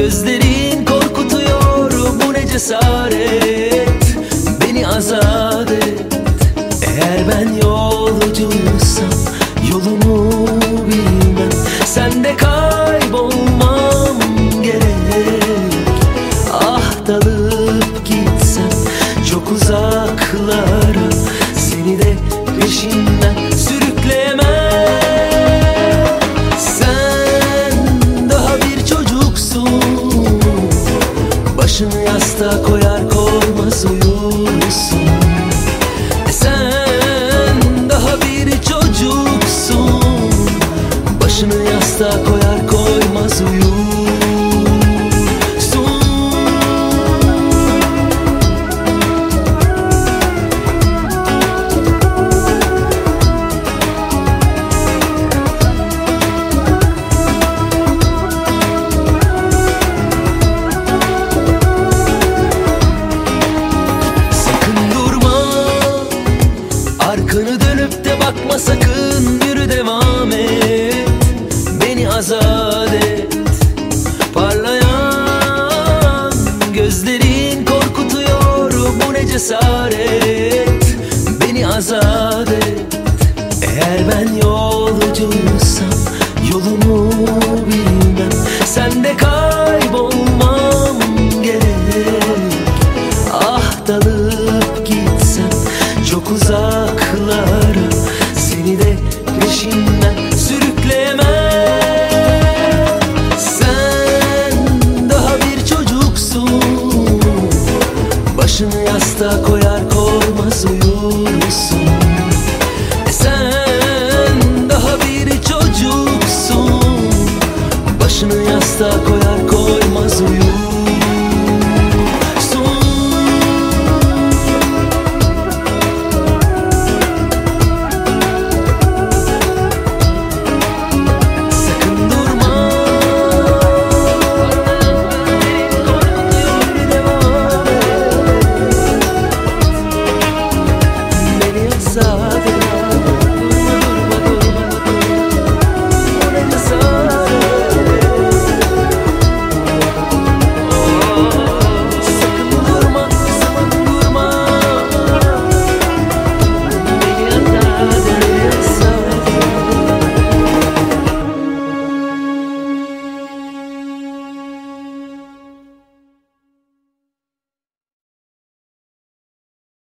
Gözlerin korkutuyor, bu ne cesaret. Beni azat et. Eğer ben yolcuysam yolumu bilmem, sen de kaybolmam gerek. Ah, dalıp gitsem çok uzaklara, seni de peşinden sürükleyemem. Sen daha bir çocuksun, başını yastığa koyar koymaz uyursun. Sen daha bir çocuksun, başını yastığa koyar koymaz uyursun. Arkanı dönüp de bakma sakın, yürü devam et. Beni azat et. Parlayan gözlerin korkutuyor, bu ne cesaret. Beni azat et. Eğer ben yolcuysam yolumu bilmem, sen de kaybolmam gerek. Ah, dalıp gitsem çok uzaklara, seni de peşinden sürükleyemem. Sen daha bir çocuksun, başını yastığa koyar koymaz uyursun. Sen daha bir çocuksun, başını yastığa koyar koymaz uyursun.